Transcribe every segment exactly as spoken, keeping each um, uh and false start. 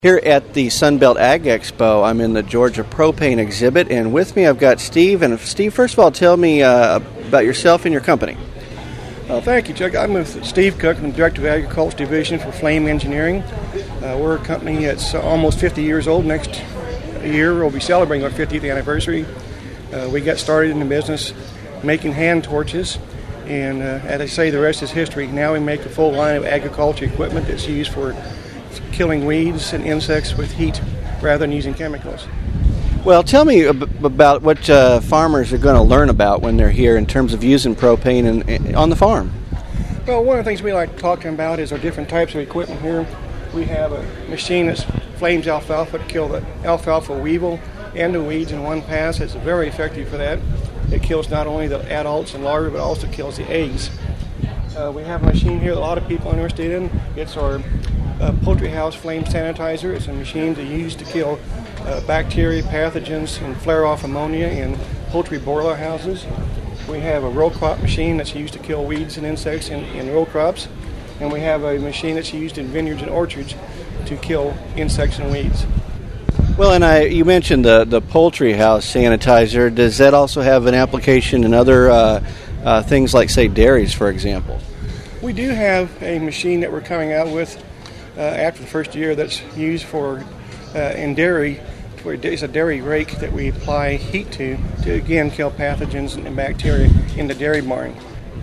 Here at the Sunbelt Ag Expo, I'm in the Georgia Propane exhibit, and with me I've got Steve. And Steve, first of all, tell me uh, about yourself and your company. Well, thank you, Chuck. I'm with Steve Cook, I'm the Director of Agriculture Division for Flame Engineering. Uh, we're a company that's almost fifty years old. Next year we'll be celebrating our fiftieth anniversary. Uh, we got started in the business making hand torches, and uh, as I say, the rest is history. Now we make a full line of agriculture equipment that's used for killing weeds and insects with heat rather than using chemicals. Well, tell me ab- about what uh, farmers are going to learn about when they're here in terms of using propane in, in, on the farm. Well, one of the things we like talking about is our different types of equipment here. We have a machine that flames alfalfa to kill the alfalfa weevil and the weeds in one pass. It's very effective for that. It kills not only the adults and larvae, but also kills the eggs. Uh, we have a machine here that a lot of people are interested in. It's our uh, poultry house flame sanitizer. It's a machine to use to kill uh, bacteria, pathogens, and flare off ammonia in poultry broiler houses. We have a row crop machine that's used to kill weeds and insects in, in row crops. And we have a machine that's used in vineyards and orchards to kill insects and weeds. Well, and I, you mentioned the, the poultry house sanitizer. Does that also have an application in other uh, uh, things like, say, dairies, for example? We do have a machine that we're coming out with uh, after the first year that's used for uh, in dairy. It's a dairy rake that we apply heat to to again kill pathogens and bacteria in the dairy barn.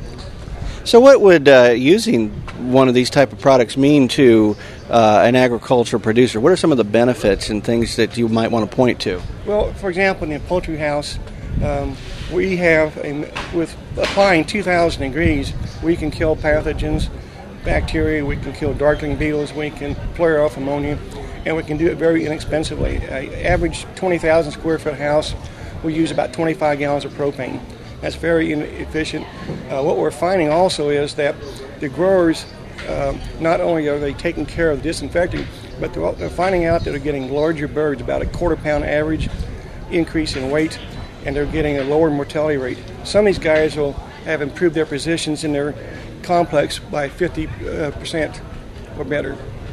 So what would uh, using one of these type of products mean to uh, an agricultural producer? What are some of the benefits and things that you might want to point to? Well, for example, in the poultry house, um, we have, a, with applying two thousand degrees, we can kill pathogens, bacteria, we can kill darkling beetles, we can flare off ammonia, and we can do it very inexpensively. An average twenty thousand square foot house, we use about twenty-five gallons of propane. That's very inefficient. Uh, what we're finding also is that the growers, um, not only are they taking care of disinfecting, but they're, they're finding out that they're getting larger birds, about a quarter pound average increase in weight, and they're getting a lower mortality rate. Some of these guys will have improved their positions in their complex by fifty percent or better.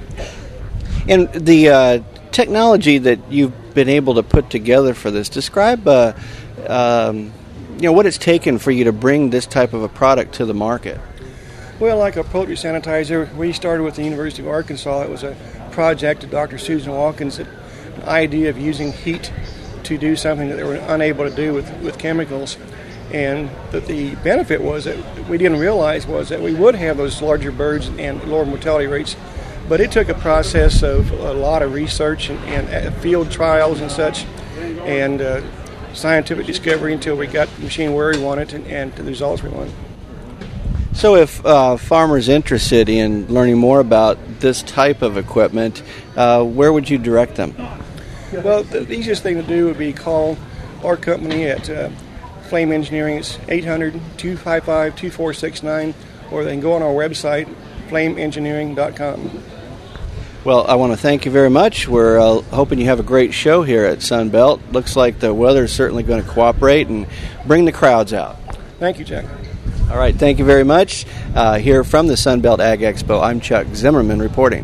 And the uh, technology that you've been able to put together for this, describe uh, um, you know, what it's taken for you to bring this type of a product to the market. Well, like a poultry sanitizer, we started with the University of Arkansas. It was a project of Doctor Susan Watkins, an idea of using heat to do something that they were unable to do with, with chemicals. And that the benefit was that we didn't realize was that we would have those larger birds and lower mortality rates. But it took a process of a lot of research and, and field trials and such, and uh, scientific discovery until we got the machine where we wanted and, and the results we wanted. So if uh, farmers interested in learning more about this type of equipment, uh, where would you direct them? Well, the easiest thing to do would be call our company at uh, Flame Engineering. It's eight hundred, two five five, two four six nine, or they can go on our website, flame engineering dot com. Well, I want to thank you very much. We're uh, hoping you have a great show here at Sunbelt. Looks like the weather is certainly going to cooperate and bring the crowds out. Thank you, Jack. All right, thank you very much. Uh, here from the Sunbelt Ag Expo, I'm Chuck Zimmerman reporting.